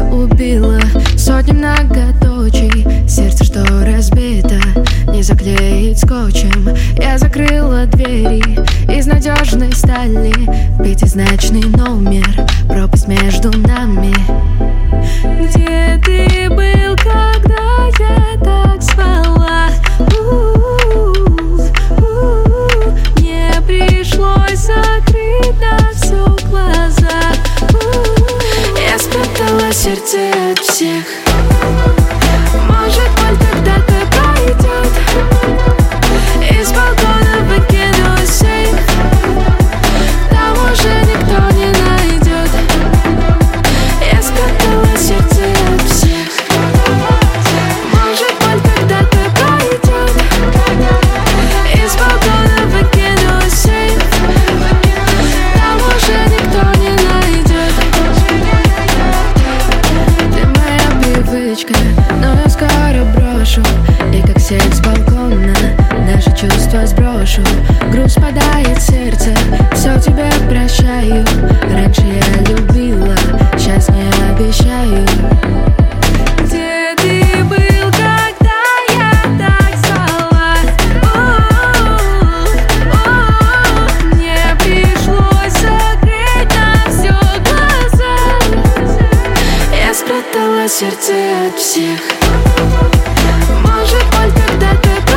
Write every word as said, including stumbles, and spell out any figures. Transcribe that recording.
убило сотни многоточий. Сердце, что разбито, не заклеить скотчем. Я закрыла двери из надежной стали. Пятизначный номер, пропасть между нами. Где ты был, когда я так спала? У-у-у-у. Мне пришлось закрыть на все глаза. У-у-у. Я спрятала сердце от всех. Может, боль когда-то пройдет. Из балкона выкину сейф. Там уже никто не найдет. Я спрятала сердце от всех. Может, боль когда-то пройдет. Из балкона выкину сейф. Там уже никто не найдет. Ты моя привычка, но я скоро брошу. И как сеть с балкона наши чувства сброшу. Груз падает в сердце, все тебе прощаю. Раньше я любила, сейчас не обещаю. Где ты был, когда я так спала? У-у-у-у. Мне пришлось закрыть на все глаза. Я спрятала сердце от всех. Может, боль когда-то